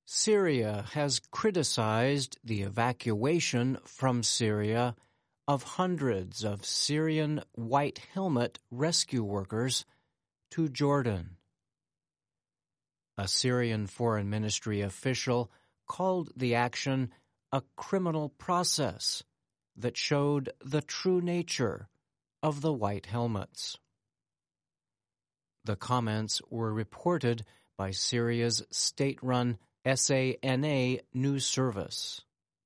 Syria has criticized the evacuation from Syria of hundreds of Syrian White Helmet rescue workers to Jordan. A Syrian Foreign Ministry official called the action a criminal process that showed the true nature of the White Helmets. The comments were reported by Syria's state-run SANA news service.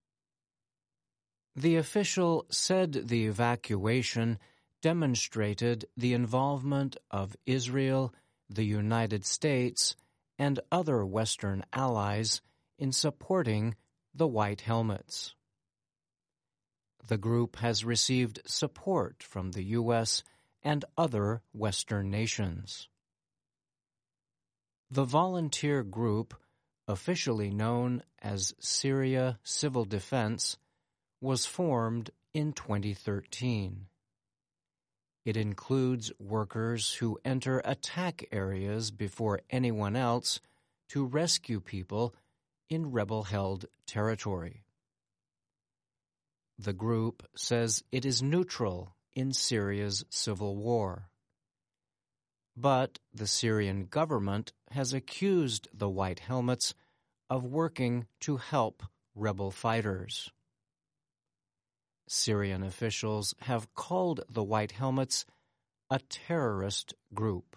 The official said the evacuation demonstrated the involvement of Israel, the United States, and other Western allies in supporting the White Helmets. The group has received support from the U.S. and other Western nations. The volunteer group, officially known as Syria Civil Defense, was formed in 2013. It includes workers who enter attack areas before anyone else to rescue people in rebel-held territory. The group says it is neutral in Syria's civil war. But the Syrian government has accused the White Helmets of working to help rebel fighters. Syrian officials have called the White Helmets a terrorist group.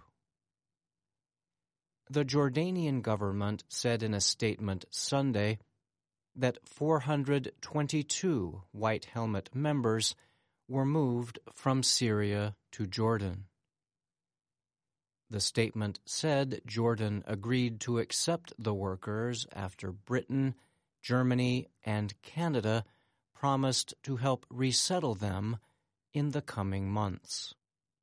The Jordanian government said in a statement Sunday that 422 White Helmet members were moved from Syria to Jordan. The statement said Jordan agreed to accept the workers after Britain, Germany, and Canada promised to help resettle them in the coming months.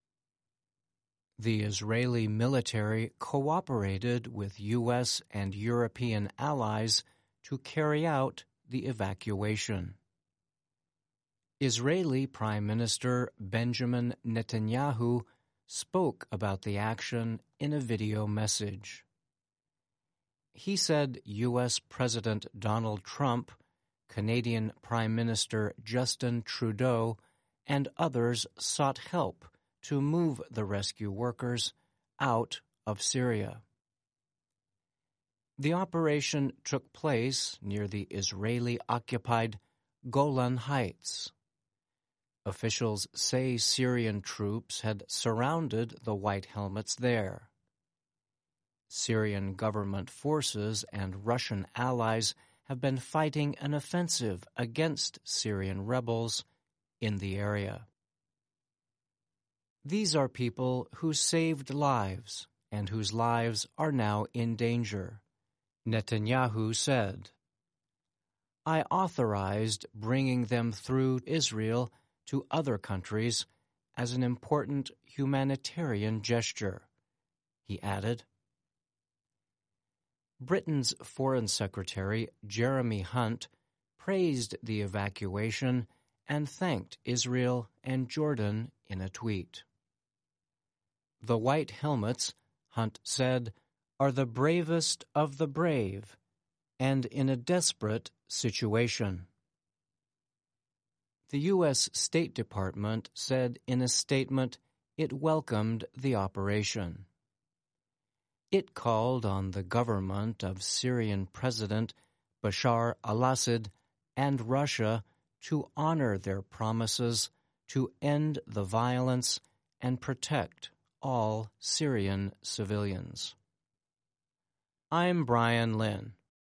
The Israeli military cooperated with U.S. and European allies to carry out the evacuation. Israeli Prime Minister Benjamin Netanyahu spoke about the action in a video message. He said U.S. President Donald Trump, Canadian Prime Minister Justin Trudeau, and others sought help to move the rescue workers out of Syria. The operation took place near the Israeli-occupied Golan Heights. Officials say Syrian troops had surrounded the White Helmets there. Syrian government forces and Russian allies have been fighting an offensive against Syrian rebels in the area. These are people who saved lives and whose lives are now in danger, Netanyahu said. I authorized bringing them through Israel to other countries as an important humanitarian gesture, he added. Britain's Foreign Secretary Jeremy Hunt praised the evacuation and thanked Israel and Jordan in a tweet. The White Helmets, Hunt said, are the bravest of the brave and in a desperate situation. The U.S. State Department said in a statement it welcomed the operation. It called on the government of Syrian President Bashar al-Assad and Russia to honor their promises to end the violence and protect all Syrian civilians. I'm Brian Lynn.